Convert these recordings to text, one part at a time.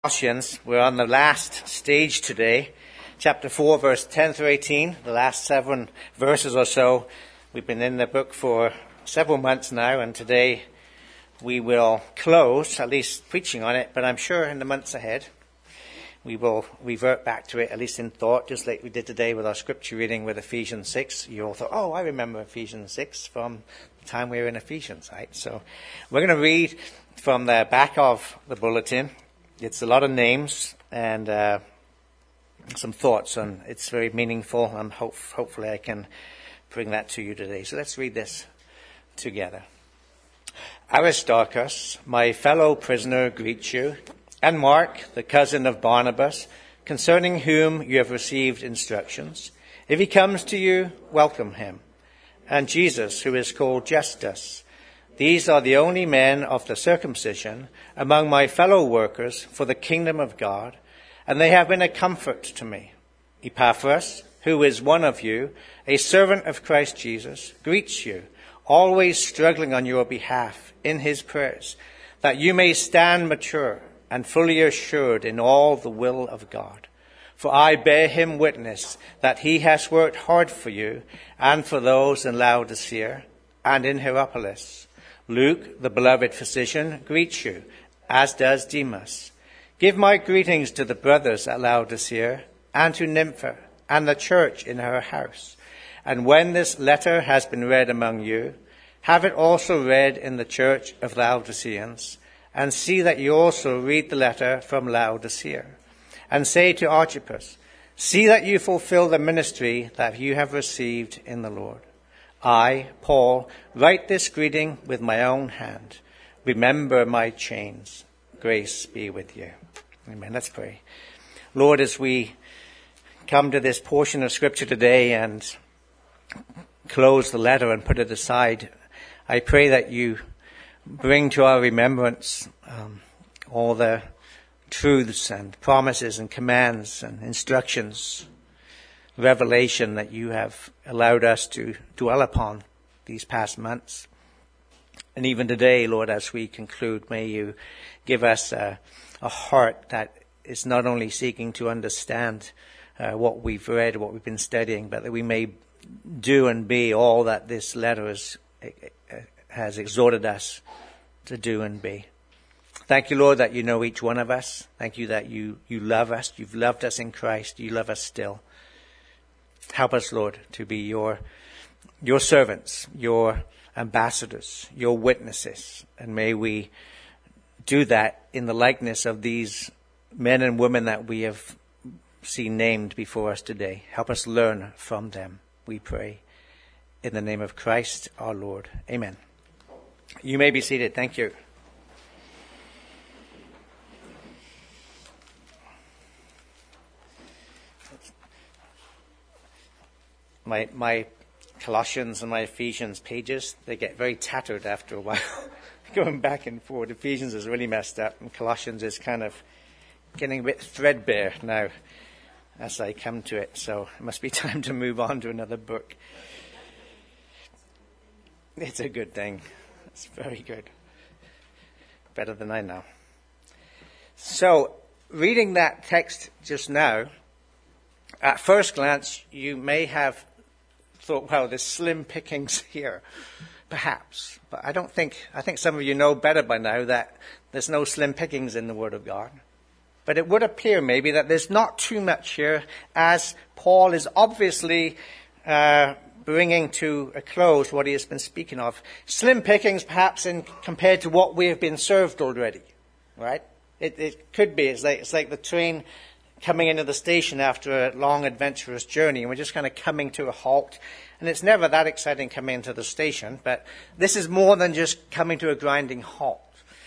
Colossians. We're on the last stage today, chapter 4, verse 10 through 18, the last 7 verses or so. We've been in the book for several months now, and today we will close, at least preaching on it, but I'm sure in the months ahead we will revert back to it, at least in thought, just like we did today with our scripture reading with Ephesians 6. You all thought, oh, I remember Ephesians 6 from the time we were in Ephesians, right? So we're going to read from the back of the bulletin. It's a lot of names and some thoughts, and it's very meaningful, and hopefully I can bring that to you today. So let's read this together. Aristarchus, my fellow prisoner, greets you, and Mark, the cousin of Barnabas, concerning whom you have received instructions. If he comes to you, welcome him. And Jesus, who is called Justus. These are the only men of the circumcision among my fellow workers for the kingdom of God, and they have been a comfort to me. Epaphras, who is one of you, a servant of Christ Jesus, greets you, always struggling on your behalf in his prayers, that you may stand mature and fully assured in all the will of God. For I bear him witness that he has worked hard for you and for those in Laodicea and in Hierapolis. Luke, the beloved physician, greets you, as does Demas. Give my greetings to the brothers at Laodicea and to Nympha and the church in her house. And when this letter has been read among you, have it also read in the church of Laodiceans, and see that you also read the letter from Laodicea. And say to Archippus, see that you fulfill the ministry that you have received in the Lord. I, Paul, write this greeting with my own hand. Remember my chains. Grace be with you. Amen. Let's pray. Lord, as we come to this portion of Scripture today and close the letter and put it aside, I pray that you bring to our remembrance all the truths and promises and commands and instructions, revelation that you have allowed us to dwell upon these past months. And even today, Lord, as we conclude, may you give us a heart that is not only seeking to understand what we've read, what we've been studying, but that we may do and be all that this letter has exhorted us to do and be. Thank you, Lord, that you know each one of us. Thank you that you love us. You've loved us in Christ. You love us still. Help us, Lord, to be your servants, your ambassadors, your witnesses. And may we do that in the likeness of these men and women that we have seen named before us today. Help us learn from them, we pray. In the name of Christ our Lord. Amen. You may be seated. Thank you. My Colossians and my Ephesians pages, they get very tattered after a while. Going back and forward. Ephesians is really messed up, and Colossians is kind of getting a bit threadbare now as I come to it. So it must be time to move on to another book. It's a good thing. It's very good. Better than I know. So, reading that text just now, at first glance, you may have thought, well, there's slim pickings here, perhaps. But I think some of you know better by now that there's no slim pickings in the Word of God. But it would appear maybe that there's not too much here, as Paul is obviously bringing to a close what he has been speaking of. Slim pickings, perhaps, compared to what we have been served already, right? It could be. It's like the train coming into the station after a long, adventurous journey, and we're just kind of coming to a halt. And it's never that exciting coming into the station, but this is more than just coming to a grinding halt.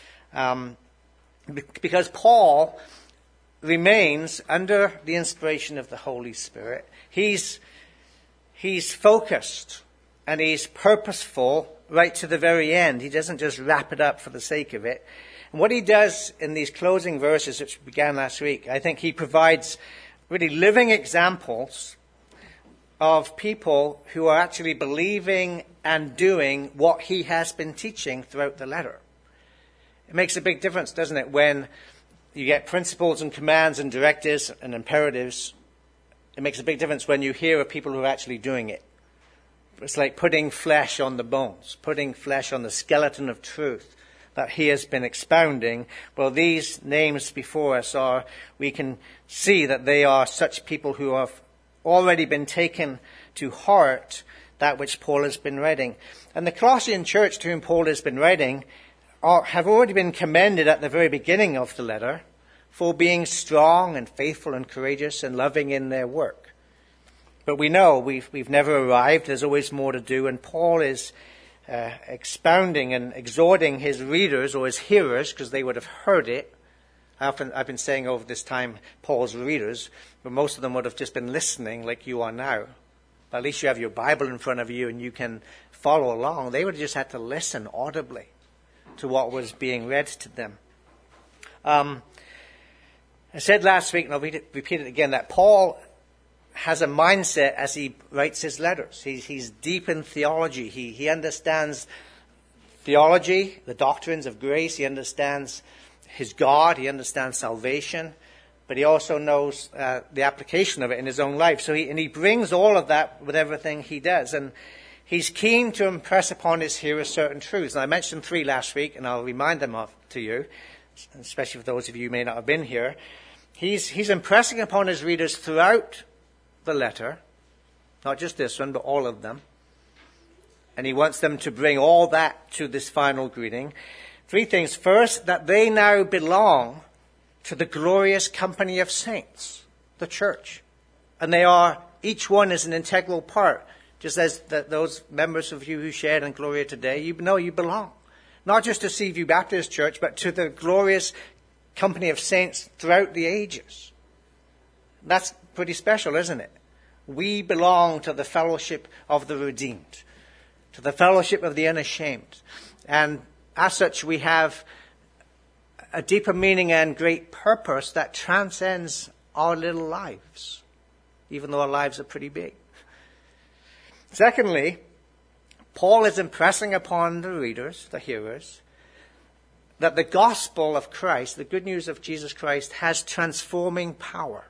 Because Paul remains under the inspiration of the Holy Spirit. He's focused and he's purposeful right to the very end. He doesn't just wrap it up for the sake of it. And what he does in these closing verses, which began last week, I think he provides really living examples of people who are actually believing and doing what he has been teaching throughout the letter. It makes a big difference, doesn't it, when you get principles and commands and directives and imperatives. It makes a big difference when you hear of people who are actually doing it. It's like putting flesh on the bones, putting flesh on the skeleton of truth that he has been expounding. Well, these names before us we can see that they are such people who have already been taken to heart that which Paul has been writing. And the Colossian church to whom Paul has been writing have already been commended at the very beginning of the letter for being strong and faithful and courageous and loving in their work. But we know we've never arrived. There's always more to do. And Paul is expounding and exhorting his readers or his hearers, because they would have heard it. I've been saying over this time Paul's readers, but most of them would have just been listening like you are now. But at least you have your Bible in front of you and you can follow along. They would have just had to listen audibly to what was being read to them. I said last week, and I'll repeat it again, that Paul has a mindset as he writes his letters. He's deep in theology. He understands theology, the doctrines of grace. He understands his God. He understands salvation. But he also knows the application of it in his own life. So he brings all of that with everything he does. And he's keen to impress upon his hearers certain truths. And I mentioned 3 last week, and I'll remind them to you, especially for those of you who may not have been here. He's impressing upon his readers throughout the letter, not just this one, but all of them. And he wants them to bring all that to this final greeting. 3 things. First, that they now belong to the glorious company of saints, the church. And each one is an integral part. Just as those members of you who shared in Gloria today, you know you belong. Not just to Seaview Baptist Church, but to the glorious company of saints throughout the ages. That's pretty special, isn't it? We belong to the fellowship of the redeemed, to the fellowship of the unashamed. And as such, we have a deeper meaning and great purpose that transcends our little lives, even though our lives are pretty big. Secondly, Paul is impressing upon the readers, the hearers, that the gospel of Christ, the good news of Jesus Christ, has transforming power.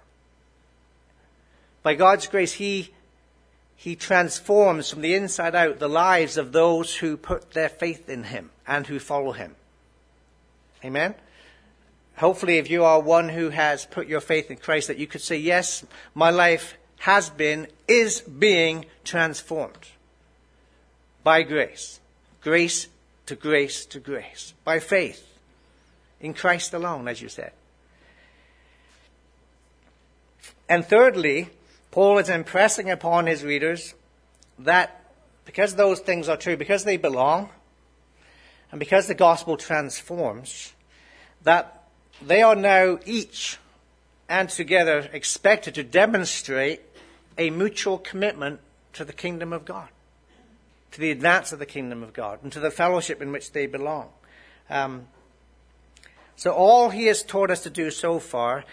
By God's grace, he transforms from the inside out the lives of those who put their faith in him and who follow him. Amen? Hopefully, if you are one who has put your faith in Christ, that you could say, yes, my life is being transformed by grace. Grace to grace to grace. By faith in Christ alone, as you said. And thirdly, Paul is impressing upon his readers that because those things are true, because they belong, and because the gospel transforms, that they are now each and together expected to demonstrate a mutual commitment to the kingdom of God, to the advance of the kingdom of God, and to the fellowship in which they belong. So all he has taught us to do so far,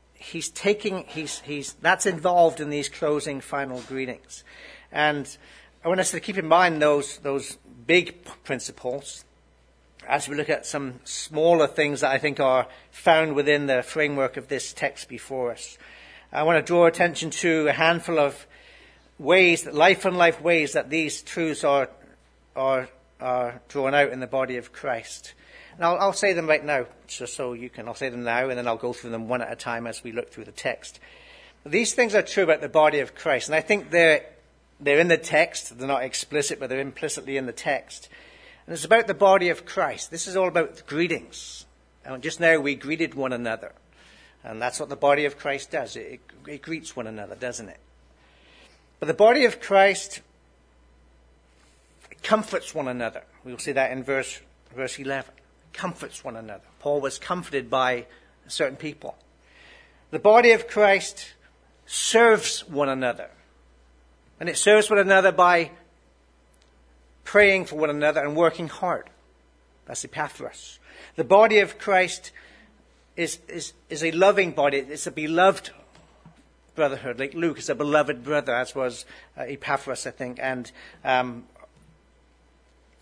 that's involved in these closing final greetings. And I want us to keep in mind those big principles as we look at some smaller things that I think are found within the framework of this text before us. I want to draw attention to a handful of ways, life and life ways, that these truths are drawn out in the body of Christ. And I'll say them right now, just so you can. I'll say them now, and then I'll go through them one at a time as we look through the text. These things are true about the body of Christ, and I think they're in the text. They're not explicit, but they're implicitly in the text. And it's about the body of Christ. This is all about greetings. And just now we greeted one another. And that's what the body of Christ does. It greets one another, doesn't it? But the body of Christ comforts one another. We'll see that in verse 11. Comforts one another. Paul was comforted by certain people. The body of Christ serves one another. And it serves one another by praying for one another and working hard. That's Epaphras. The body of Christ is a loving body. It's a beloved brotherhood. Like Luke is a beloved brother, as was Epaphras, I think. And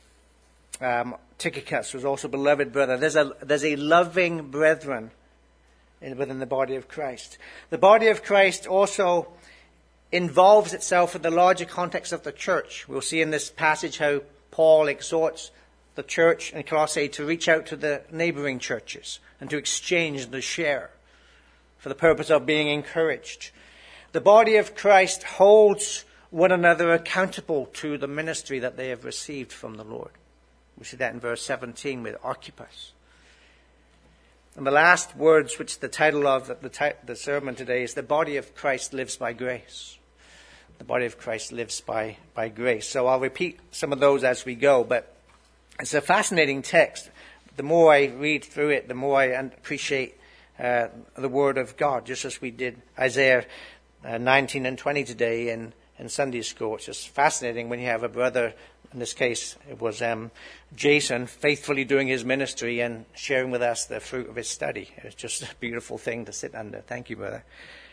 Tychicus was also a beloved brother. There's a loving brethren within the body of Christ. The body of Christ also involves itself in the larger context of the church. We'll see in this passage how Paul exhorts the church in Colossae to reach out to the neighboring churches and to exchange and to share for the purpose of being encouraged. The body of Christ holds one another accountable to the ministry that they have received from the Lord. We see that in verse 17 with Archippus. And the last words, which the title of the sermon today is, the body of Christ lives by grace. The body of Christ lives by grace. So I'll repeat some of those as we go, but it's a fascinating text. The more I read through it, the more I appreciate the Word of God, just as we did Isaiah 19 and 20 today in Sunday school. It's just fascinating when you have a brother, in this case it was Jason, faithfully doing his ministry and sharing with us the fruit of his study. It's just a beautiful thing to sit under. Thank you, brother.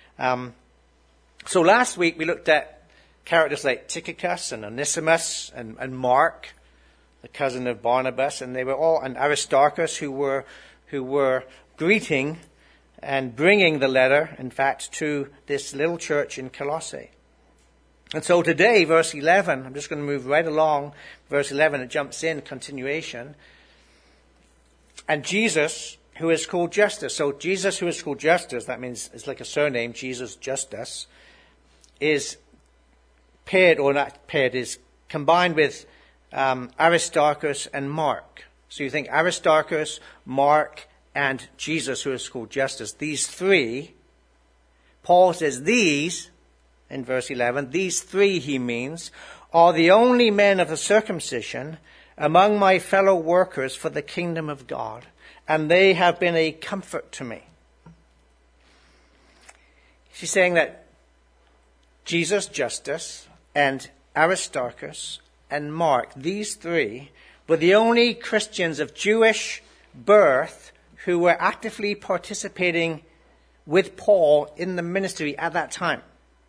So last week we looked at characters like Tychicus and Onesimus and Mark, the cousin of Barnabas, and they were all, and Aristarchus, who were greeting and bringing the letter, in fact, to this little church in Colossae. And so today, verse 11, I'm just going to move right along. Verse 11, it jumps in, continuation. And Jesus, who is called Justus. So Jesus, who is called Justus, that means it's like a surname, Jesus Justus, is paired, or not paired, is combined with Aristarchus and Mark. So you think Aristarchus, Mark, and Jesus, who is called Justus. These three, Paul says these, in verse 11, these three, he means, are the only men of the circumcision among my fellow workers for the kingdom of God, and they have been a comfort to me. She's saying that Jesus, Justus, and Aristarchus, and Mark, these three, were the only Christians of Jewish birth who were actively participating with Paul in the ministry at that time.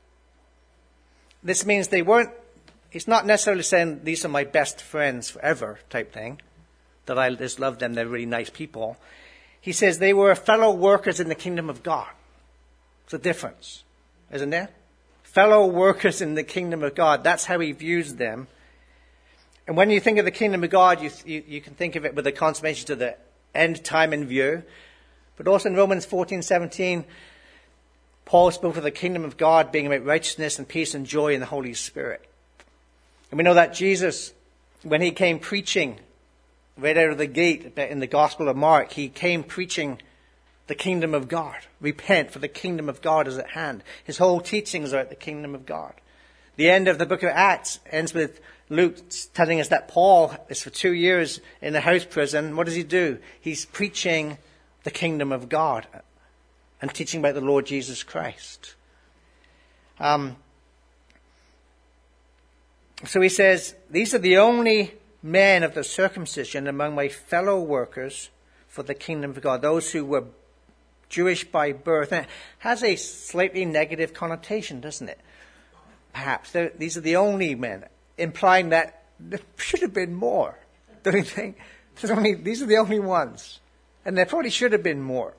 This means they weren't, it's not necessarily saying these are my best friends forever type thing, that I just love them, they're really nice people. He says they were fellow workers in the kingdom of God. It's a difference, isn't there? Fellow workers in the kingdom of God, that's how he views them. And when you think of the kingdom of God, you can think of it with the consummation to the end time in view. But also in Romans 14:17, Paul spoke of the kingdom of God being about righteousness and peace and joy in the Holy Spirit. And we know that Jesus, when he came preaching right out of the gate in the Gospel of Mark, he came preaching the kingdom of God. Repent, for the kingdom of God is at hand. His whole teachings are at the kingdom of God. The end of the book of Acts ends with Luke telling us that Paul is for 2 years in the house prison. What does he do? He's preaching the kingdom of God and teaching about the Lord Jesus Christ. So he says, these are the only men of the circumcision among my fellow workers for the kingdom of God. Those who were Jewish by birth. And it has a slightly negative connotation, doesn't it? Perhaps. These are the only men, implying that there should have been more. Don't you think? These are the only ones. And there probably should have been more.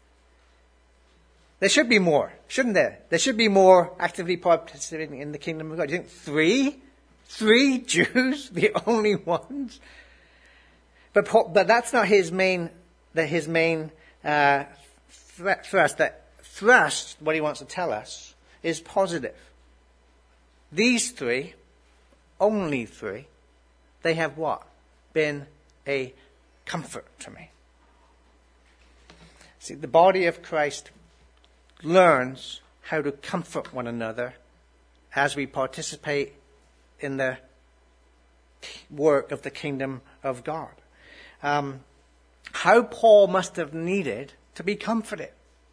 There should be more, shouldn't there? There should be more actively participating in the kingdom of God. Do you think three Jews, the only ones? But that's not his main thrust. That thrust, what he wants to tell us, is positive. These three, only three, they have what? Been a comfort to me. See, the body of Christ learns how to comfort one another as we participate in the work of the kingdom of God. How Paul must have needed to be comforted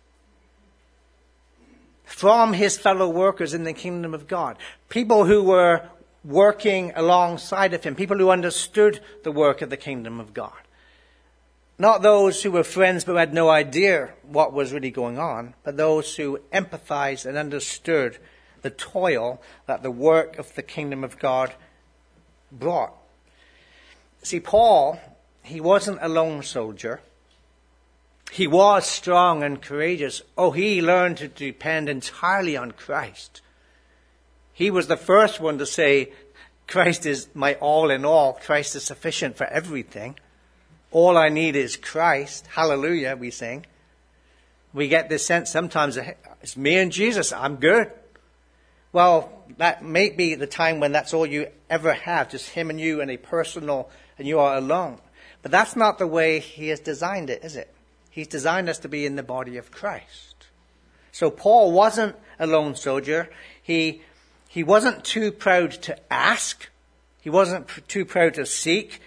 from his fellow workers in the kingdom of God. People who were working alongside of him. People who understood the work of the kingdom of God. Not those who were friends but had no idea what was really going on, but those who empathized and understood the toil that the work of the kingdom of God brought. See, Paul, he wasn't a lone soldier. He was strong and courageous. Oh, he learned to depend entirely on Christ. He was the first one to say, Christ is my all in all. Christ is sufficient for everything. All I need is Christ. Hallelujah, we sing. We get this sense sometimes, it's me and Jesus, I'm good. Well, that may be the time when that's all you ever have, just him and you and a personal, and you are alone. But that's not the way he has designed it, is it? He's designed us to be in the body of Christ. So Paul wasn't a lone soldier. He wasn't too proud to ask. He wasn't too proud to seek.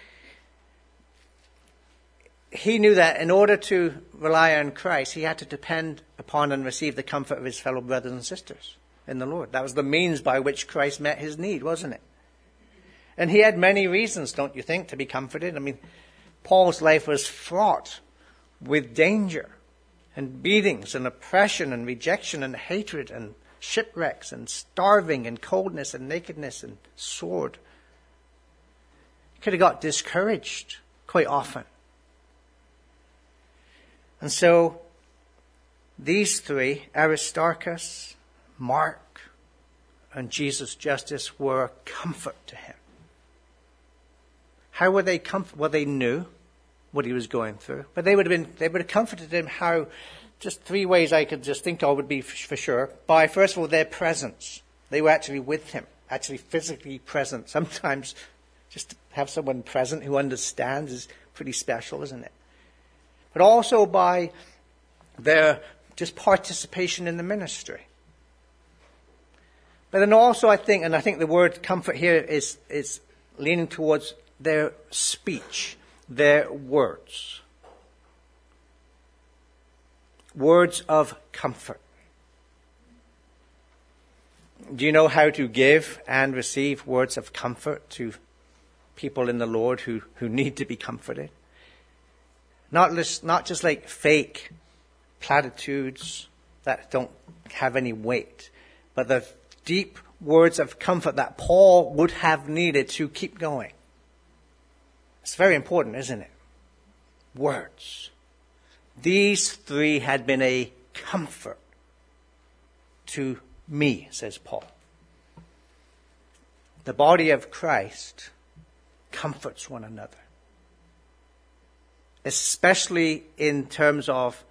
He knew that in order to rely on Christ, he had to depend upon and receive the comfort of his fellow brothers and sisters in the Lord. That was the means by which Christ met his need, wasn't it? And he had many reasons, don't you think, to be comforted? I mean, Paul's life was fraught with danger and beatings and oppression and rejection and hatred and shipwrecks and starving and coldness and nakedness and sword. He could have got discouraged quite often. And so these three, Aristarchus, Mark, and Jesus Justus, were comfort to him. How were they comfort? Well, they knew what he was going through, but they would have comforted him. How? Just three ways I could just think of would be for sure. By, first of all, their presence. They were actually with him, actually physically present. Sometimes just to have someone present who understands is pretty special, isn't it? But also by their just participation in the ministry. But then also I think the word comfort here is leaning towards their speech, their words. Words of comfort. Do you know how to give and receive words of comfort to people in the Lord who need to be comforted? Not just like fake platitudes that don't have any weight, but the deep words of comfort that Paul would have needed to keep going. It's very important, isn't it? Words. These three had been a comfort to me, says Paul. The body of Christ comforts one another. Especially in terms of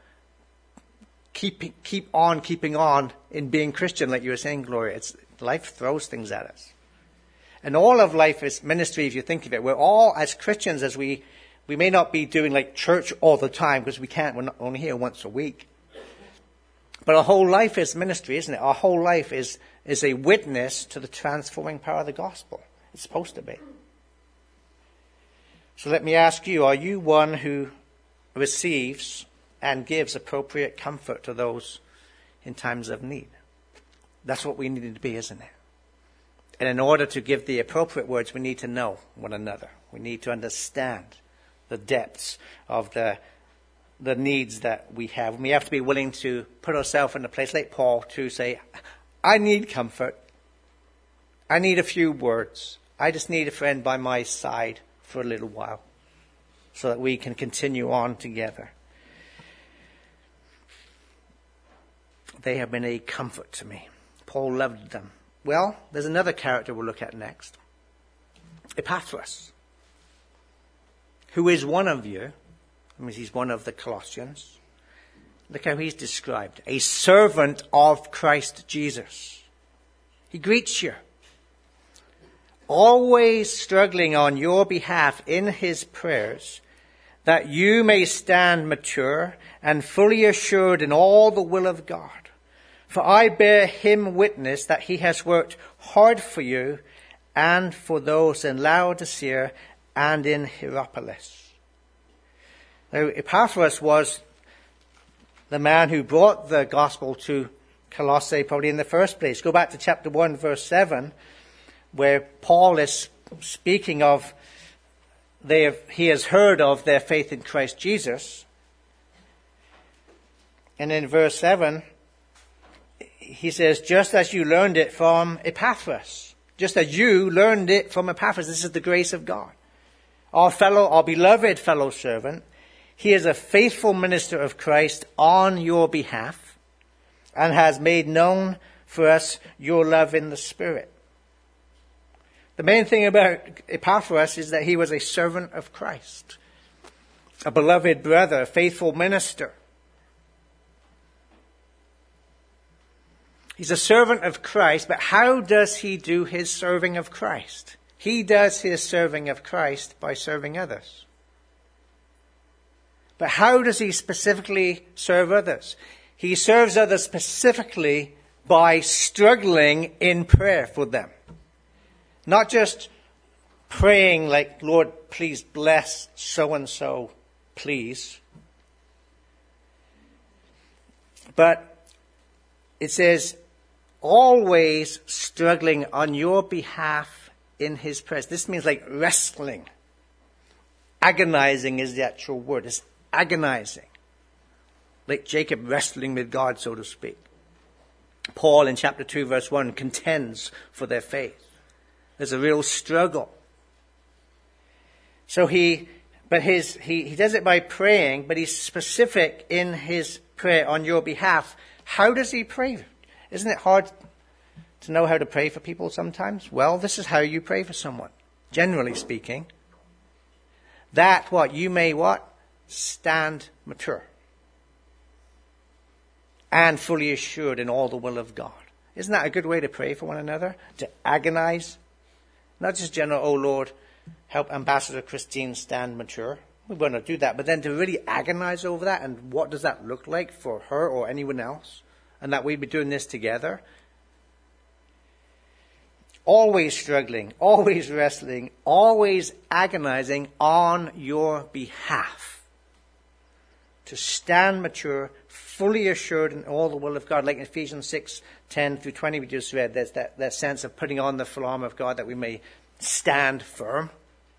keep on keeping on in being Christian, like you were saying, Gloria. Life throws things at us. And all of life is ministry, if you think of it. We're all, as Christians, as we may not be doing like church all the time, because we can't, we're not only here once a week. But our whole life is ministry, isn't it? Our whole life is a witness to the transforming power of the gospel. It's supposed to be. So let me ask you, are you one who receives and gives appropriate comfort to those in times of need? That's what we need to be, isn't it? And in order to give the appropriate words, we need to know one another. We need to understand the depths of the needs that we have. And we have to be willing to put ourselves in a place like Paul to say, I need comfort. I need a few words. I just need a friend by my side for a little while so that we can continue on together. They have been a comfort to me. Paul loved them. Well, there's another character we'll look at next. Epaphras, who is one of you. I mean, he's one of the Colossians. Look how he's described. A servant of Christ Jesus. He greets you. Always struggling on your behalf in his prayers, that you may stand mature and fully assured in all the will of God. For I bear him witness that he has worked hard for you and for those in Laodicea and in Hierapolis. Now, Epaphras was the man who brought the gospel to Colossae probably in the first place. Go back to chapter 1, verse 7, where Paul is speaking of he has heard of their faith in Christ Jesus. And in verse 7, he says, just as you learned it from Epaphras. Just as you learned it from Epaphras. This is the grace of God. Our beloved fellow servant. He is a faithful minister of Christ on your behalf and has made known for us your love in the Spirit. The main thing about Epaphras is that he was a servant of Christ, a beloved brother, a faithful minister. He's a servant of Christ, but how does he do his serving of Christ? He does his serving of Christ by serving others. But how does he specifically serve others? He serves others specifically by struggling in prayer for them. Not just praying like, Lord, please bless so-and-so, please. But it says, always struggling on your behalf in his presence. This means like wrestling. Agonizing is the actual word. It's agonizing. Like Jacob wrestling with God, so to speak. Paul in chapter 2 verse 1 contends for their faith. There's a real struggle. So he does it by praying, but he's specific in his prayer on your behalf. How does he pray? Isn't it hard to know how to pray for people sometimes? Well, this is how you pray for someone, generally speaking. That what? You may what? Stand mature. And fully assured in all the will of God. Isn't that a good way to pray for one another? To agonize? Not just general, oh Lord, help Ambassador Christine stand mature. We want to do that. But then to really agonize over that, and what does that look like for her or anyone else? And that we'd be doing this together. Always struggling, always wrestling, always agonizing on your behalf. To stand mature, fully assured in all the will of God. Like in Ephesians 6:10-20 we just read, there's that sense of putting on the full armor of God that we may stand firm.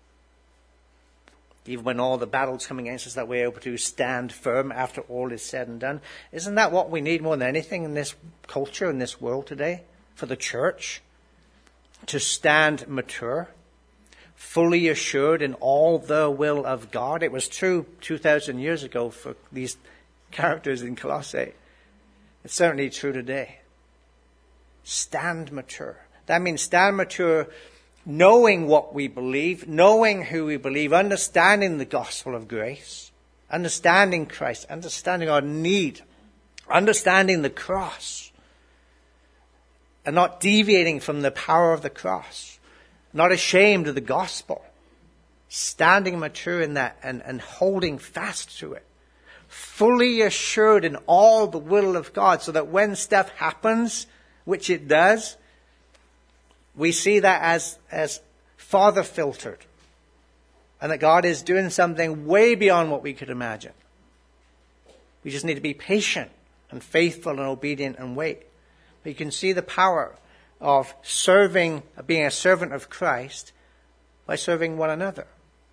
Even when all the battles coming against us, that we're able to stand firm after all is said and done. Isn't that what we need more than anything in this culture, in this world today? For the church? To stand mature, fully assured in all the will of God. It was true 2,000 years ago for these characters in Colossae. It's certainly true today. Stand mature. That means stand mature knowing what we believe, knowing who we believe, understanding the gospel of grace, understanding Christ, understanding our need, understanding the cross, and not deviating from the power of the cross, not ashamed of the gospel, standing mature in that and holding fast to it, fully assured in all the will of God, so that when stuff happens, which it does, we see that as Father filtered, and that God is doing something way beyond what we could imagine. We just need to be patient and faithful and obedient and wait. But you can see the power of serving, being a servant of Christ by serving one another.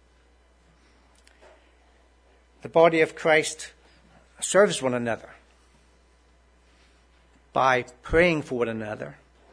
The body of Christ serves one another by praying for one another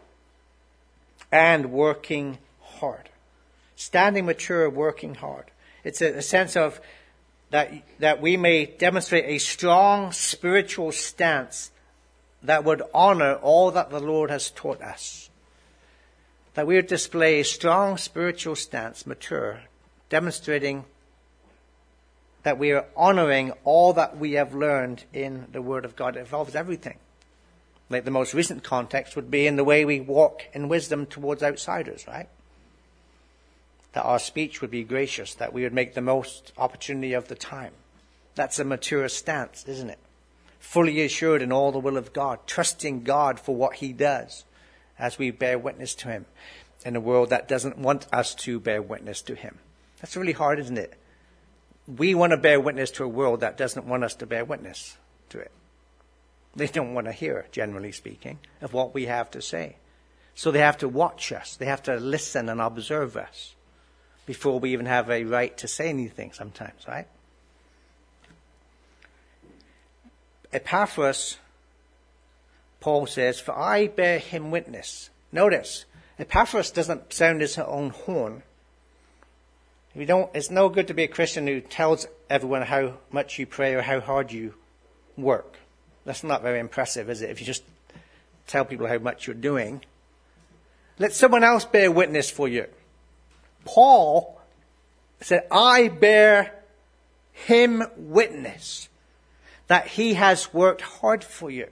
and working hard. Standing mature, working hard. It's a sense of that we may demonstrate a strong spiritual stance that would honor all that the Lord has taught us. That we would display a strong spiritual stance, mature, demonstrating that we are honoring all that we have learned in the Word of God. It involves everything. Like the most recent context would be in the way we walk in wisdom towards outsiders, right? That our speech would be gracious, that we would make the most opportunity of the time. That's a mature stance, isn't it? Fully assured in all the will of God, trusting God for what He does as we bear witness to Him in a world that doesn't want us to bear witness to Him. That's really hard, isn't it? We want to bear witness to a world that doesn't want us to bear witness to it. They don't want to hear, generally speaking, of what we have to say. So they have to watch us. They have to listen and observe us before we even have a right to say anything sometimes, right? Epaphras, Paul says, for I bear him witness. Notice, Epaphras doesn't sound his own horn. It's no good to be a Christian who tells everyone how much you pray or how hard you work. That's not very impressive, is it? If you just tell people how much you're doing. Let someone else bear witness for you. Paul said, I bear him witness that he has worked hard for you.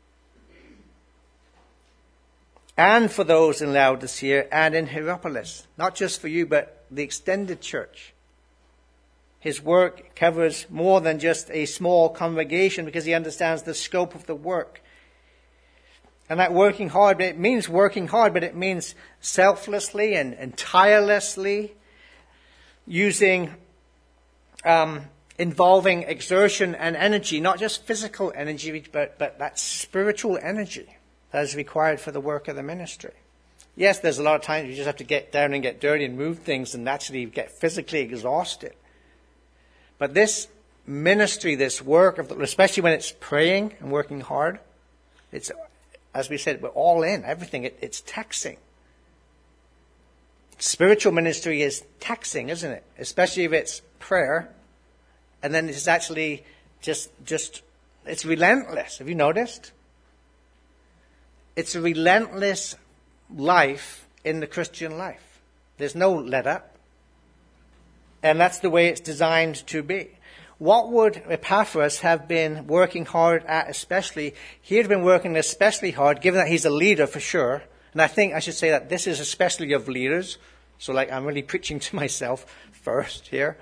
And for those in Laodicea and in Hierapolis. Not just for you, but the extended church. His work covers more than just a small congregation because he understands the scope of the work. And that working hard, it means working hard, but it means selflessly and tirelessly, using, involving exertion and energy, not just physical energy, but that spiritual energy that is required for the work of the ministry. Yes, there's a lot of times you just have to get down and get dirty and move things and actually get physically exhausted. But this ministry, this work, especially when it's praying and working hard, it's, as we said, we're all in, everything. It's taxing. Spiritual ministry is taxing, isn't it? Especially if it's prayer. And then it's actually just it's relentless. Have you noticed? It's a relentless life in the Christian life. There's no let up. And that's the way it's designed to be. What would Epaphras have been working hard at especially? He had been working especially hard, given that he's a leader for sure. And I think I should say that this is especially of leaders. So I'm really preaching to myself first here.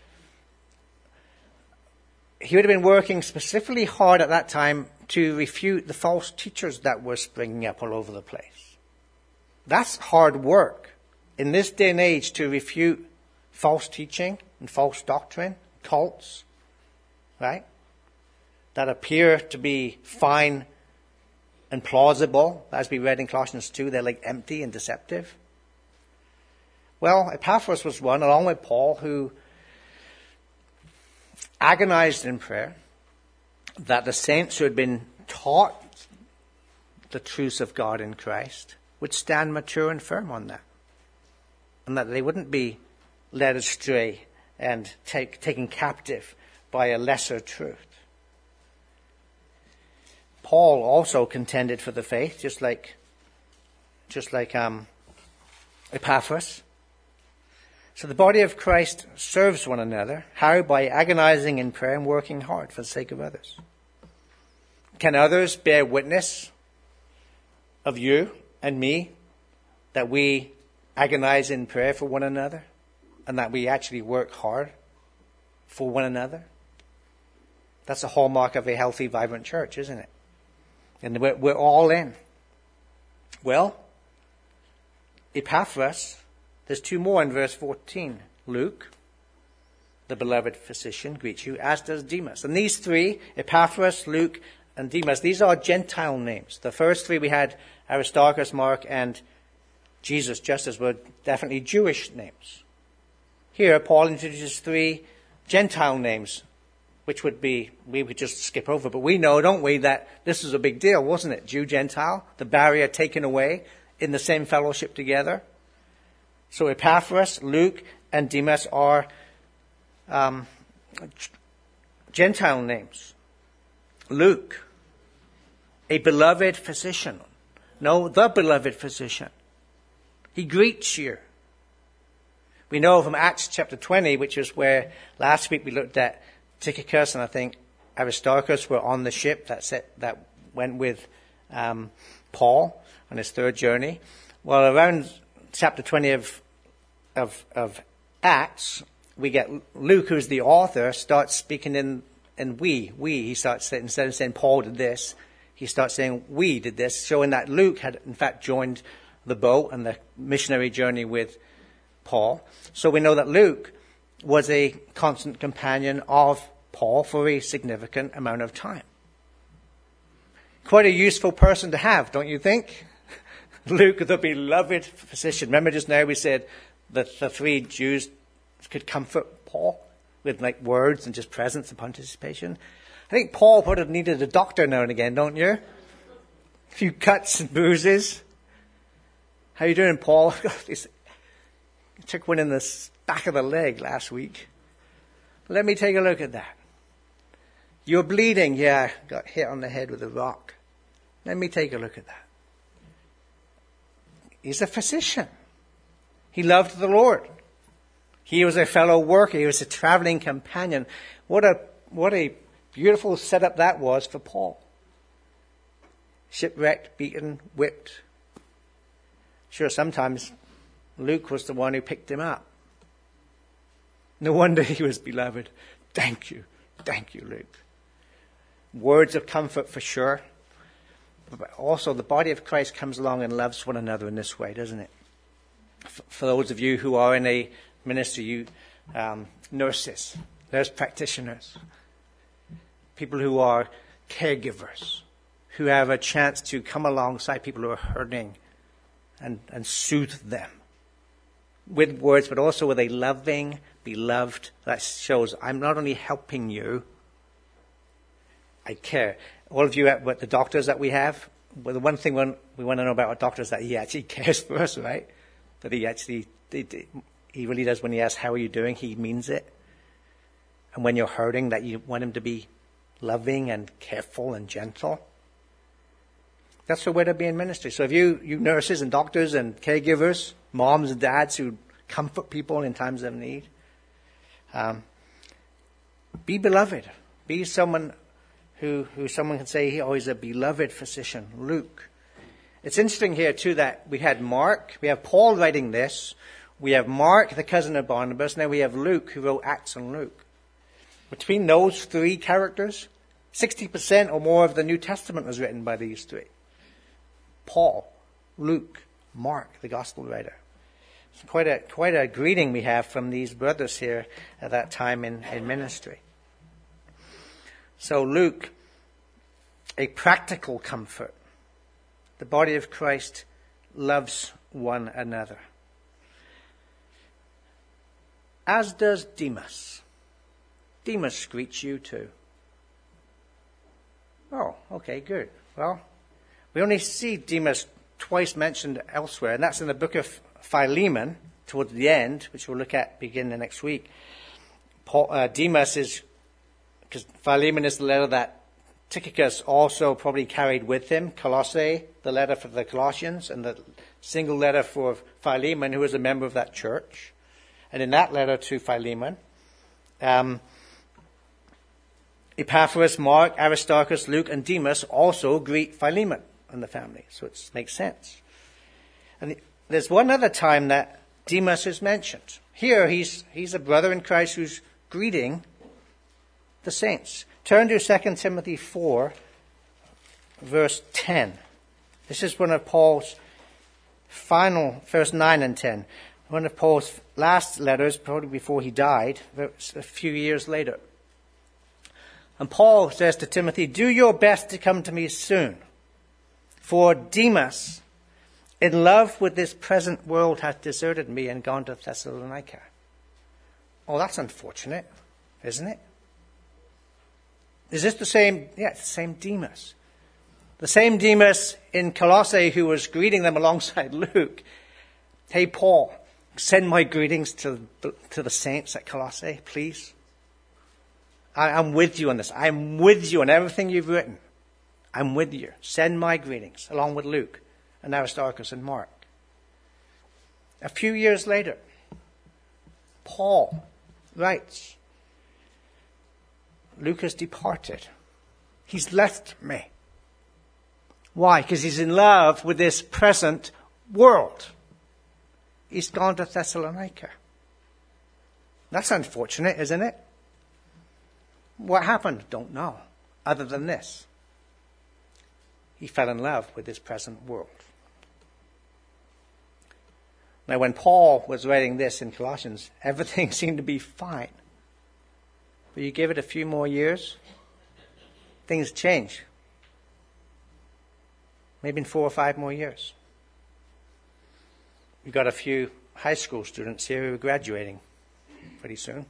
He would have been working specifically hard at that time to refute the false teachers that were springing up all over the place. That's hard work in this day and age, to refute false teaching and false doctrine, cults, right? That appear to be fine and plausible, as we read in Colossians 2, they're like empty and deceptive. Well, Epaphras was one, along with Paul, who agonized in prayer that the saints who had been taught the truths of God in Christ would stand mature and firm on that. And that they wouldn't be led astray and taken captive by a lesser truth. Paul also contended for the faith, just like Epaphras. So the body of Christ serves one another. How? By agonizing in prayer and working hard for the sake of others. Can others bear witness of you and me that we agonize in prayer for one another and that we actually work hard for one another? That's a hallmark of a healthy, vibrant church, isn't it? And we're all in. Well, Epaphras, there's two more in verse 14. Luke, the beloved physician, greets you, as does Demas. And these three, Epaphras, Luke, and Demas, these are Gentile names. The first three we had, Aristarchus, Mark, and Jesus, Justus, were definitely Jewish names. Here, Paul introduces three Gentile names, which we would just skip over. But we know, don't we, that this was a big deal, wasn't it? Jew, Gentile, the barrier taken away in the same fellowship together. So Epaphras, Luke, and Demas are Gentile names. Luke, a beloved physician. No, the beloved physician. He greets you. We know from Acts chapter 20, which is where last week we looked at Tychicus and I think Aristarchus were on the ship that went with Paul on his third journey. Well, around chapter 20 of Acts, we get Luke, who's the author, starts speaking in we. He starts saying, instead of saying Paul did this, he starts saying we did this, showing that Luke had in fact joined the boat and the missionary journey with Paul. So we know that Luke was a constant companion of Paul for a significant amount of time. Quite a useful person to have, don't you think? Luke, the beloved physician. Remember just now we said that the three Jews could comfort Paul with words and just presence and participation. I think Paul would have needed a doctor now and again, don't you? A few cuts and bruises. How you doing, Paul? He took one in the back of the leg last week. Let me take a look at that. You're bleeding. Yeah, got hit on the head with a rock. Let me take a look at that. He's a physician. He loved the Lord. He was a fellow worker. He was a traveling companion. What a beautiful setup that was for Paul. Shipwrecked, beaten, whipped. Sure, sometimes Luke was the one who picked him up. No wonder he was beloved. Thank you, Luke. Words of comfort for sure. But also the body of Christ comes along and loves one another in this way, doesn't it? For those of you who are in a ministry, nurses, nurse practitioners, people who are caregivers, who have a chance to come alongside people who are hurting and soothe them with words, but also with a loving, beloved, that shows I'm not only helping you, I care. All of you at the doctors that we have, well, the one thing we want to know about our doctor is that he actually cares for us, right? That he actually, he really does. When he asks, how are you doing? He means it. And when you're hurting, that you want him to be loving and careful and gentle. That's the way to be in ministry. So if you nurses and doctors and caregivers, moms and dads who comfort people in times of need, be beloved. Be someone who someone can say, oh, he's a beloved physician. Luke. It's interesting here too that we had Mark, we have Paul writing this, we have Mark, the cousin of Barnabas, now we have Luke who wrote Acts and Luke. Between those three characters, 60% or more of the New Testament was written by these three. Paul, Luke, Mark, the gospel writer. It's quite a greeting we have from these brothers here at that time in ministry. So Luke, a practical comfort. The body of Christ loves one another. As does Demas. Demas greets you too. Oh, okay, good. Well, we only see Demas twice mentioned elsewhere, and that's in the book of Philemon, towards the end, which we'll look at beginning next week. Demas is, because Philemon is the letter that Tychicus also probably carried with him. Colossae, the letter for the Colossians, and the single letter for Philemon, who was a member of that church. And in that letter to Philemon, Epaphras, Mark, Aristarchus, Luke, and Demas also greet Philemon and the family. So it makes sense. And there's one other time that Demas is mentioned. Here he's a brother in Christ who's greeting the saints. Turn to 2 Timothy 4, verse 10. This is one of Paul's final, verse 9 and 10. One of Paul's last letters, probably before he died, a few years later. And Paul says to Timothy, do your best to come to me soon. For Demas, in love with this present world, hath deserted me and gone to Thessalonica. Oh, that's unfortunate, isn't it? Is this the same? Yeah, it's the same Demas. The same Demas in Colossae who was greeting them alongside Luke. Hey, Paul, send my greetings to the saints at Colossae, please. I'm with you on this. I'm with you on everything you've written. I'm with you. Send my greetings, along with Luke and Aristarchus and Mark. A few years later, Paul writes, Luke has departed. He's left me. Why? Because he's in love with this present world. He's gone to Thessalonica. That's unfortunate, isn't it? What happened? Don't know. Other than this. He fell in love with this present world. Now, when Paul was writing this in Colossians, everything seemed to be fine. But you give it a few more years, things change. Maybe in 4 or 5 more years. We've got a few high school students here who are graduating pretty soon.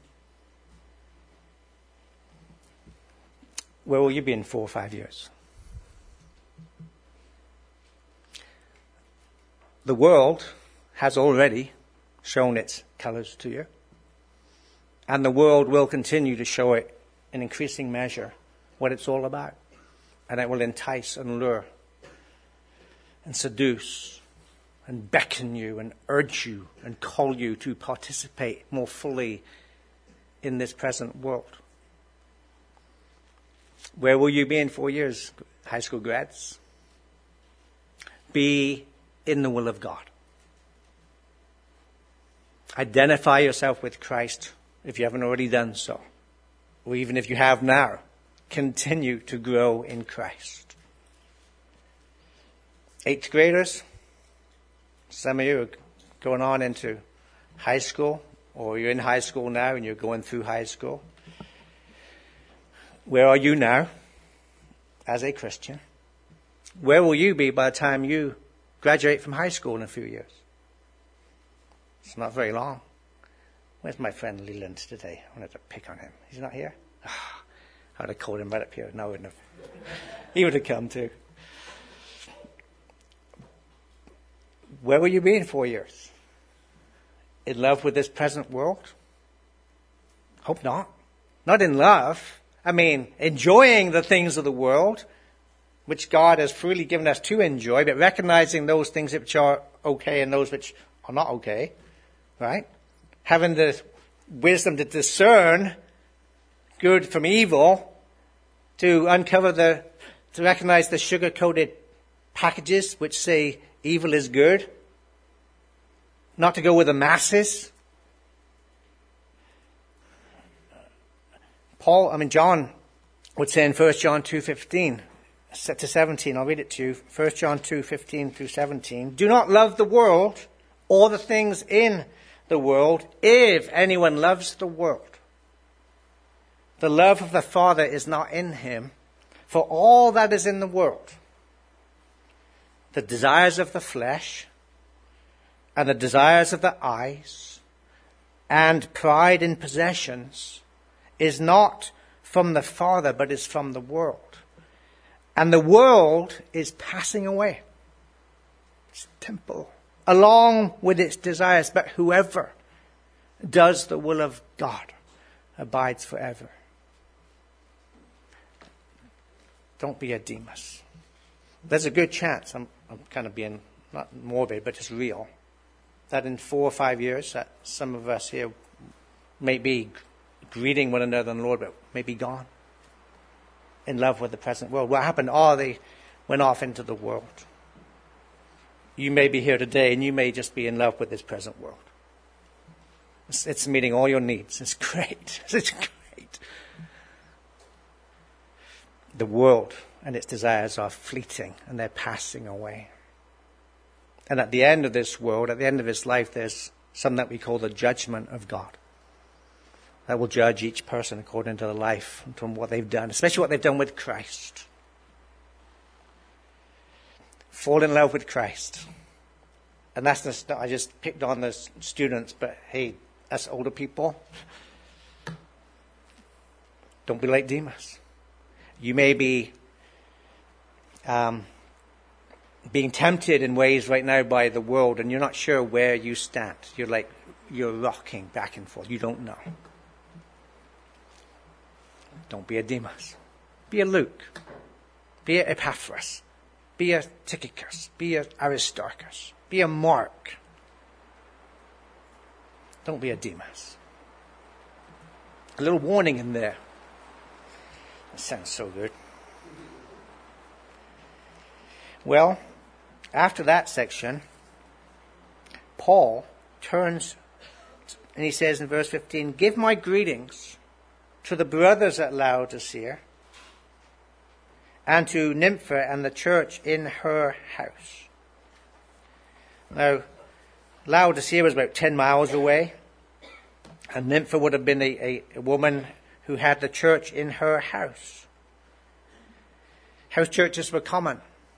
Where will you be in 4 or 5 years? The world has already shown its colors to you. And the world will continue to show it in increasing measure what it's all about. And it will entice and lure and seduce and beckon you and urge you and call you to participate more fully in this present world. Where will you be in 4 years, high school grads? Be in the will of God. Identify yourself with Christ if you haven't already done so. Or even if you have now, continue to grow in Christ. 8th graders, some of you are going on into high school, or you're in high school now and you're going through high school. Where are you now as a Christian? Where will you be by the time you graduate from high school in a few years? It's not very long. Where's my friend Leland today? I wanted to pick on him. He's not here? I would have called him right up here. No, I wouldn't have. He would have come too. Where will you be in 4 years? In love with this present world? Hope not. Not in love. I mean, enjoying the things of the world, which God has freely given us to enjoy, but recognizing those things which are okay and those which are not okay, right? Having the wisdom to discern good from evil, to to recognize the sugar-coated packages which say evil is good, not to go with the masses. John would say in 1 John 2:15 to 17, I'll read it to you, 1 John 2:15 through 17, do not love the world or the things in the world. If anyone loves the world, the love of the Father is not in him. For all that is in the world, the desires of the flesh and the desires of the eyes and pride in possessions is not from the Father, but is from the world. And the world is passing away. It's temporal, along with its desires. But whoever does the will of God abides forever. Don't be a Demas. There's a good chance, I'm kind of being not morbid, but it's real, that in 4 or 5 years that some of us here may be greeting one another in the Lord, but may be gone in love with the present world. What happened? They went off into the world. You may be here today and you may just be in love with this present world. It's meeting all your needs. It's great. It's great. The world and its desires are fleeting and they're passing away. And at the end of this world, at the end of this life, there's something that we call the judgment of God. That will judge each person according to their life and from what they've done, especially what they've done with Christ. Fall in love with Christ. And I just picked on the students, but hey, us older people, don't be like Demas. You may be being tempted in ways right now by the world, and you're not sure where you stand. You're rocking back and forth. You don't know. Don't be a Demas. Be a Luke. Be a Epaphras. Be a Tychicus. Be a Aristarchus. Be a Mark. Don't be a Demas. A little warning in there. That sounds so good. Well, after that section, Paul turns and he says in verse 15, give my greetings to the brothers at Laodicea and to Nympha and the church in her house. Now, Laodicea was about 10 miles away, and Nympha would have been a woman who had the church in her house. House churches were common.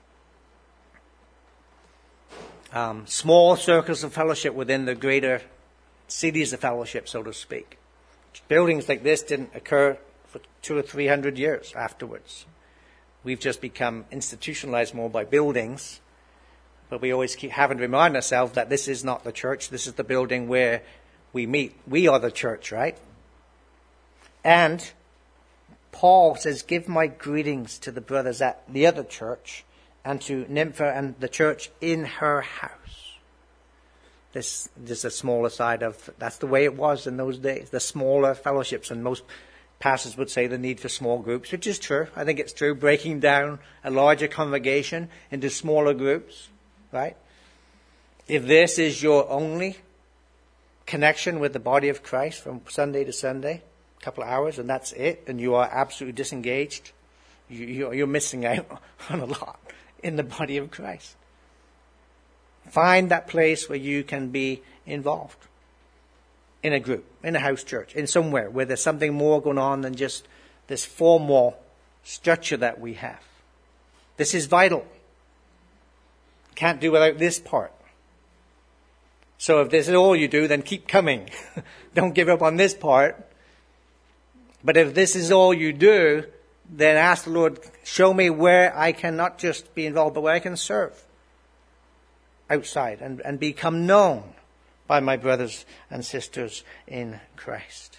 Small circles of fellowship within the greater cities of fellowship, so to speak. Buildings like this didn't occur for 200 or 300 years afterwards. We've just become institutionalized more by buildings But we always keep having to remind ourselves that this is not the church. This is the building where we meet. We are the church, right? And Paul says, give my greetings to the brothers at the other church and to Nympha and the church in her house. This is a smaller side of, that's the way it was in those days, the smaller fellowships. And most pastors would say the need for small groups, which is true. I think it's true, breaking down a larger congregation into smaller groups, right? If this is your only connection with the body of Christ from Sunday to Sunday, a couple of hours, and that's it, and you are absolutely disengaged, you're missing out on a lot in the body of Christ. Find that place where you can be involved. In a group, in a house church, in somewhere where there's something more going on than just this formal structure that we have. This is vital. Can't do without this part. So if this is all you do, then keep coming. Don't give up on this part. But if this is all you do, then ask the Lord, show me where I can not just be involved, but where I can serve outside and become known by my brothers and sisters in Christ.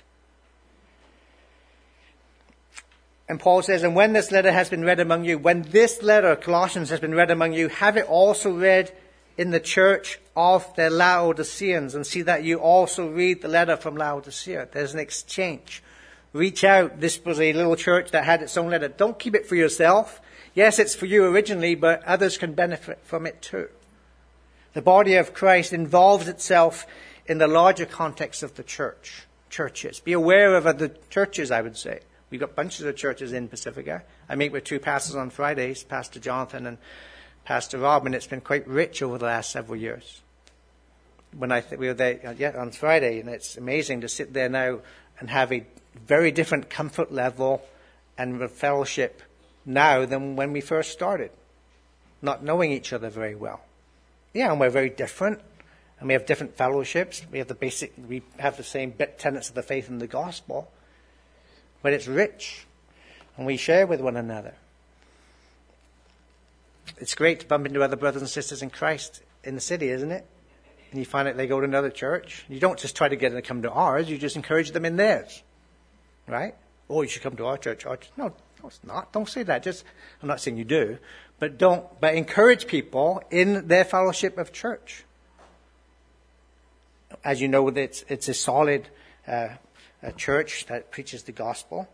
And Paul says, and when this letter has been read among you, when this letter, Colossians, has been read among you, have it also read in the church of the Laodiceans, and see that you also read the letter from Laodicea. There's an exchange. Reach out. This was a little church that had its own letter. Don't keep it for yourself. Yes, it's for you originally, but others can benefit from it too. The body of Christ involves itself in the larger context of the churches. Be aware of other churches, I would say. We've got bunches of churches in Pacifica. I meet with two pastors on Fridays, Pastor Jonathan and Pastor Rob, and it's been quite rich over the last several years. When we were there on Friday, and it's amazing to sit there now and have a very different comfort level and fellowship now than when we first started, not knowing each other very well. Yeah, and we're very different, and we have different fellowships. We have the same tenets of the faith and the gospel, but it's rich, and we share with one another. It's great to bump into other brothers and sisters in Christ in the city, isn't it? And you find out they go to another church. You don't just try to get them to come to ours, you just encourage them in theirs, right? Oh, you should come to our church. No, it's not. Don't say that. I'm not saying you do. But encourage people in their fellowship of church. As you know, it's a solid a church that preaches the gospel.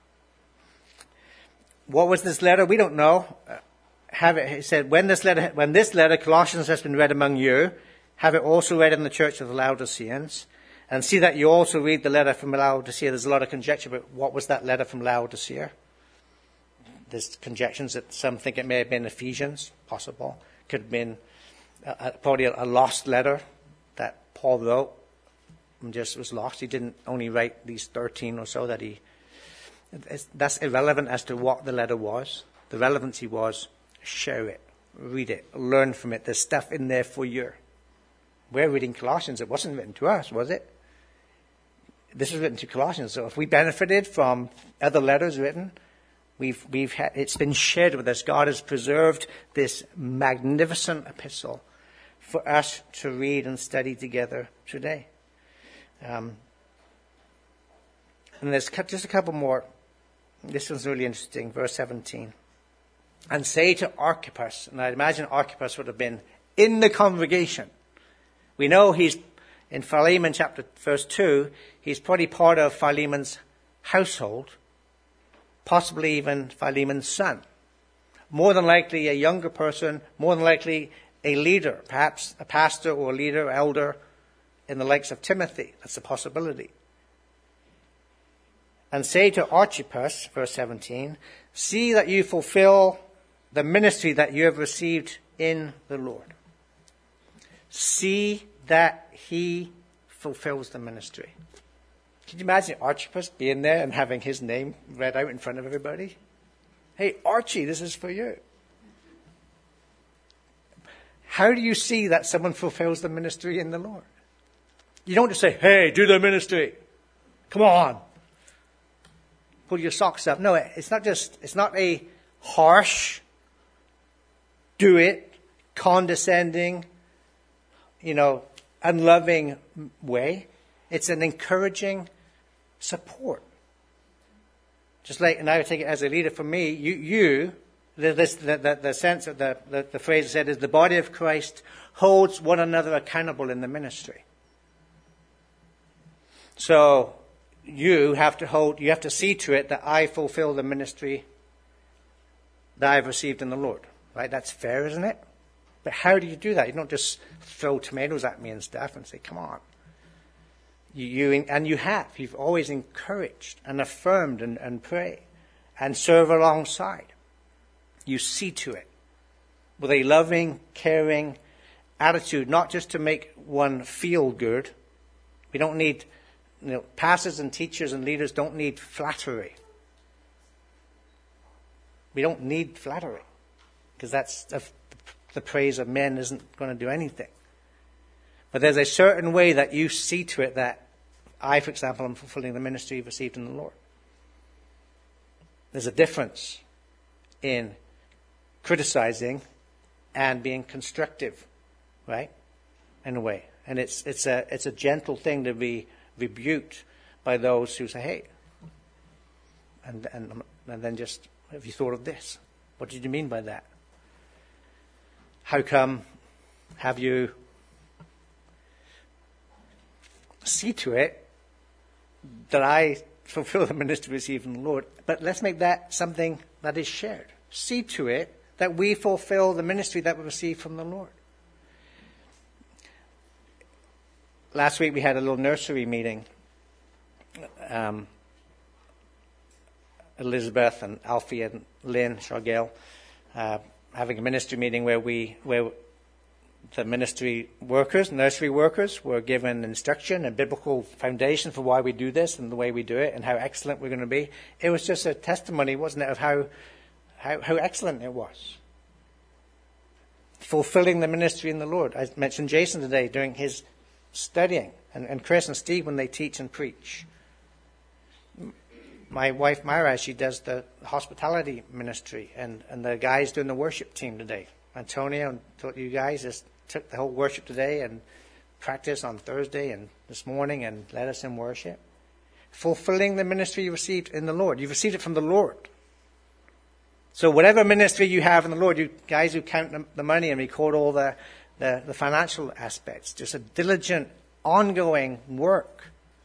What was this letter? We don't know. He said, when this letter, Colossians, has been read among you, have it also read in the church of the Laodiceans, and see that you also read the letter from Laodicea. There's a lot of conjecture about what was that letter from Laodicea. There's conjectures that some think it may have been Ephesians, possible. Could have been probably a lost letter that Paul wrote and just was lost. He didn't only write these 13 or so that's irrelevant as to what the letter was. The relevancy was share it, read it, learn from it. There's stuff in there for you. We're reading Colossians. It wasn't written to us, was it? This was written to Colossians. So if we benefited from other letters written, it's been shared with us. God has preserved this magnificent epistle for us to read and study together today. And there's just a couple more. This one's really interesting. Verse 17. And say to Archippus, and I imagine Archippus would have been in the congregation. We know he's in Philemon verse 2, he's probably part of Philemon's household. Possibly even Philemon's son. More than likely a younger person, more than likely a leader, perhaps a pastor or a leader, or elder in the likes of Timothy. That's a possibility. And say to Archippus, verse 17, see that you fulfill the ministry that you have received in the Lord. See that he fulfills the ministry. Can you imagine Archippus being there and having his name read out in front of everybody? Hey, Archie, this is for you. How do you see that someone fulfills the ministry in the Lord? You don't just say, hey, do the ministry. Come on. Pull your socks up. No, it's not a harsh, do it, condescending, unloving way. It's an encouraging support. Just like, and I would take it as a leader for me, the sense of the phrase said is the body of Christ holds one another accountable in the ministry. So you have to see to it that I fulfill the ministry that I've received in the Lord. Right? That's fair, isn't it? But how do you do that? You don't just throw tomatoes at me and stuff and say, come on. You've always encouraged and affirmed and pray and serve alongside. You see to it with a loving, caring attitude, not just to make one feel good. We don't need, pastors and teachers and leaders don't need flattery. We don't need flattery because the praise of men isn't going to do anything. But there's a certain way that you see to it that I, for example, am fulfilling the ministry you've received in the Lord. There's a difference in criticizing and being constructive, right? In a way. And it's a gentle thing to be rebuked by those who say, hey, and then just, have you thought of this? What did you mean by that? How come have you see to it that I fulfill the ministry received from the Lord, but let's make that something that is shared. See to it that we fulfill the ministry that we received from the Lord. Last week we had a little nursery meeting. Elizabeth and Alfie and Lynn, Chargale, having a ministry meeting where the ministry workers, nursery workers, were given instruction and biblical foundation for why we do this and the way we do it and how excellent we're going to be. It was just a testimony, wasn't it, of how excellent it was. Fulfilling the ministry in the Lord. I mentioned Jason today doing his studying, and Chris and Steve when they teach and preach. My wife Myra, she does the hospitality ministry, and the guys doing the worship team today. Antonio and you guys just took the whole worship today and practiced on Thursday and this morning and led us in worship. Fulfilling the ministry you received in the Lord. You've received it from the Lord. So whatever ministry you have in the Lord, you guys who count the money and record all the financial aspects, just a diligent, ongoing work.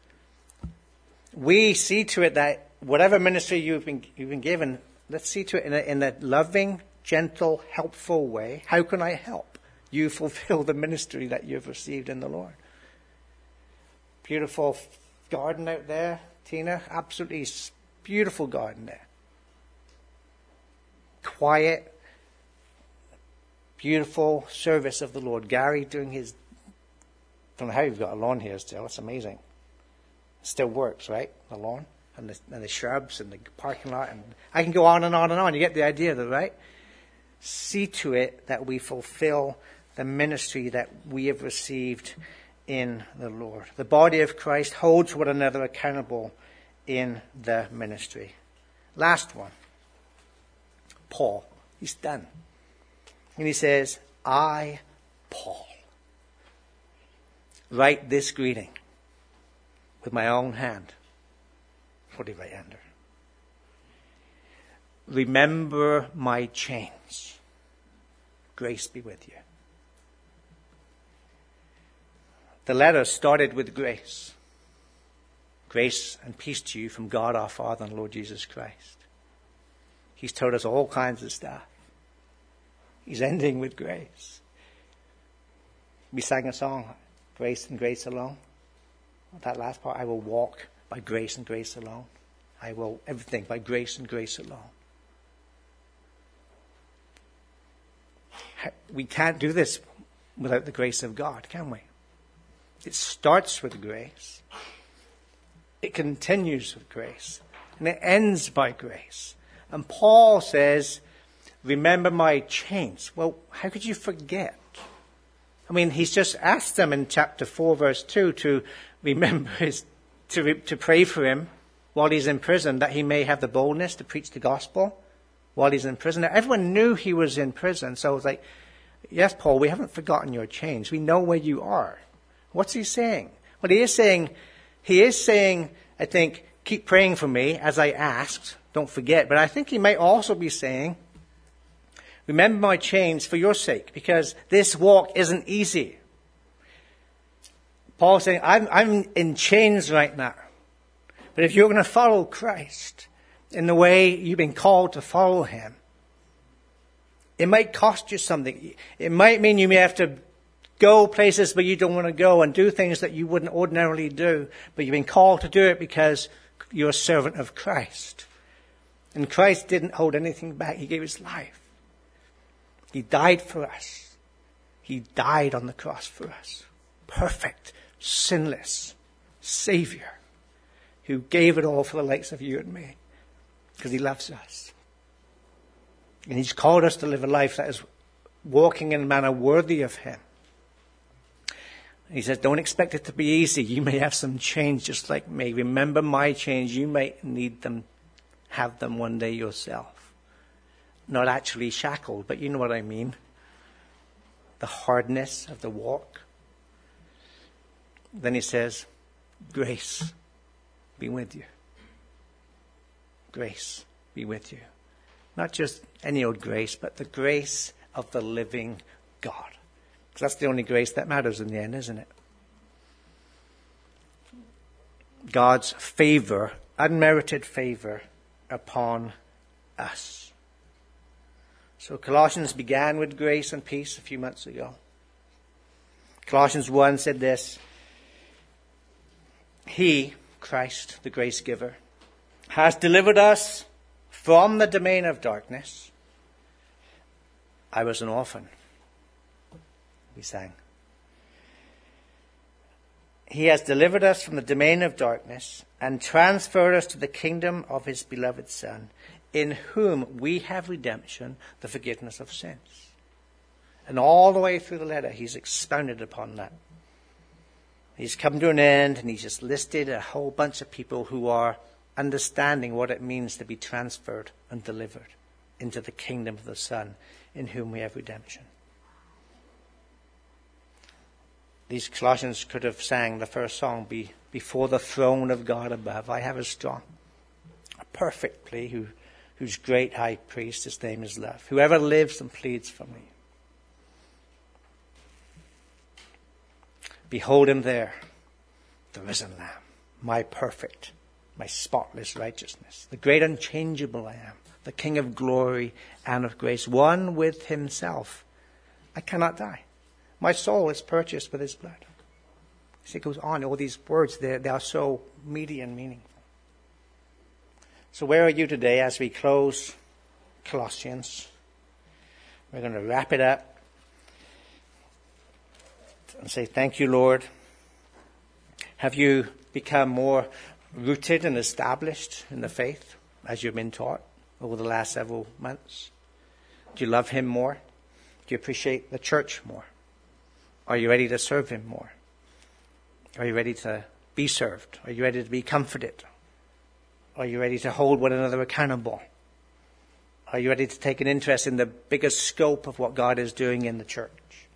We see to it that whatever ministry you've been given, let's see to it in a loving, gentle, helpful way. How can I help you fulfill the ministry that you've received in the Lord? Beautiful garden out there, Tina. Absolutely beautiful garden there. Quiet, beautiful service of the Lord. Gary doing his... I don't know how you've got a lawn here still. It's amazing. It still works, right? The lawn and the shrubs and the parking lot. And I can go on and on and on. You get the idea of it, right? See to it that we fulfill the ministry that we have received in the Lord. The body of Christ holds one another accountable in the ministry. Last one. Paul. He's done. And he says, I, Paul, write this greeting with my own hand. What do you write under? Remember my chains. Grace be with you. The letter started with grace. Grace and peace to you from God our Father and Lord Jesus Christ. He's told us all kinds of stuff. He's ending with grace. We sang a song, Grace and Grace Alone. That last part, I will walk by grace and grace alone. I will everything by grace and grace alone. We can't do this without the grace of God, can we? It starts with grace. It continues with grace. And it ends by grace. And Paul says, remember my chains. Well, how could you forget? I mean, he's just asked them in chapter 4, verse 2 to remember to pray for him while he's in prison, that he may have the boldness to preach the gospel while he's in prison. Now, everyone knew he was in prison, so it was like, Yes, Paul, we haven't forgotten your chains. We know where you are. What's he saying? Well, he is saying, I think, keep praying for me as I asked. Don't forget. But I think he might also be saying, remember my chains for your sake, because this walk isn't easy. Paul's saying, I'm in chains right now. But if you're going to follow Christ in the way you've been called to follow him, it might cost you something. It might mean you may have to go places where you don't want to go and do things that you wouldn't ordinarily do. But you've been called to do it because you're a servant of Christ. And Christ didn't hold anything back. He gave his life. He died for us. He died on the cross for us. Perfect, sinless Savior who gave it all for the likes of you and me because he loves us. And he's called us to live a life that is walking in a manner worthy of him. He says, don't expect it to be easy. You may have some change just like me. Remember my change. You might need them, have them one day yourself. Not actually shackled, but you know what I mean. The hardness of the walk. Then he says, grace be with you. Grace be with you. Not just any old grace, but the grace of the living God. Because that's the only grace that matters in the end, isn't it? God's favor, unmerited favor upon us. So Colossians began with grace and peace a few months ago. Colossians 1 said this, he, Christ, the grace giver, has delivered us from the domain of darkness. I was an orphan. We sang. He has delivered us from the domain of darkness and transferred us to the kingdom of his beloved Son, in whom we have redemption, the forgiveness of sins. And all the way through the letter, he's expounded upon that. He's come to an end and he's just listed a whole bunch of people who are understanding what it means to be transferred and delivered into the kingdom of the Son, in whom we have redemption. These Colossians could have sang the first song, before the throne of God above. I have a strong, a perfect plea, whose great high priest, his name is love. Whoever lives and pleads for me. Behold him there, the risen Lamb, my perfect, my spotless righteousness, the great unchangeable I am, the King of glory and of grace, one with himself. I cannot die. My soul is purchased with his blood. It goes on, all these words, they are so meaty and meaningful. So where are you today as we close Colossians? We're going to wrap it up and say, thank you, Lord. Have you become more rooted and established in the faith as you've been taught over the last several months? Do you love him more? Do you appreciate the church more? Are you ready to serve him more? Are you ready to be served? Are you ready to be comforted? Are you ready to hold one another accountable? Are you ready to take an interest in the bigger scope of what God is doing in the church?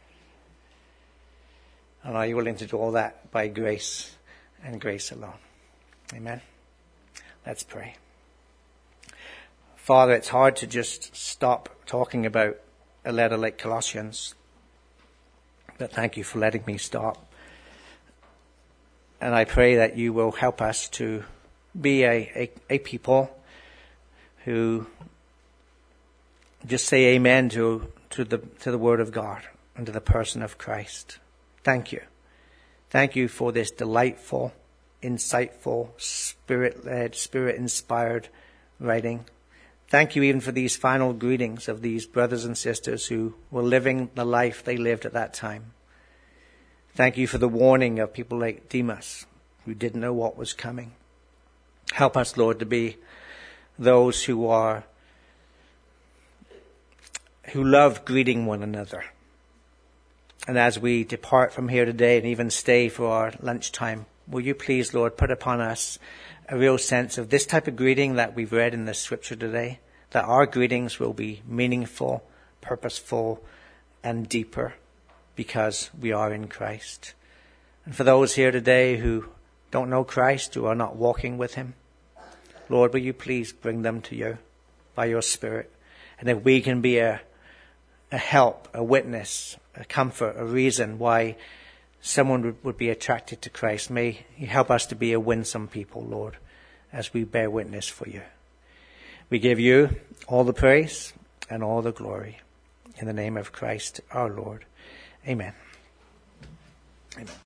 And are you willing to do all that by grace and grace alone? Amen. Let's pray. Father, it's hard to just stop talking about a letter like Colossians. But thank you for letting me stop. And I pray that you will help us to be a people who just say amen to the word of God and to the person of Christ. Thank you. Thank you for this delightful, insightful, spirit-led, spirit-inspired writing. Thank you even for these final greetings of these brothers and sisters who were living the life they lived at that time. Thank you for the warning of people like Demas who didn't know what was coming. Help us, Lord, to be those who love greeting one another. And as we depart from here today and even stay for our lunchtime, will you please, Lord, put upon us a real sense of this type of greeting that we've read in the scripture today, that our greetings will be meaningful, purposeful, and deeper because we are in Christ. And for those here today who don't know Christ, who are not walking with him, Lord, will you please bring them to you by your Spirit? And if we can be a help, a witness, a comfort, a reason why someone would be attracted to Christ, may you help us to be a winsome people, Lord, as we bear witness for you. We give you all the praise and all the glory. In the name of Christ our Lord. Amen. Amen.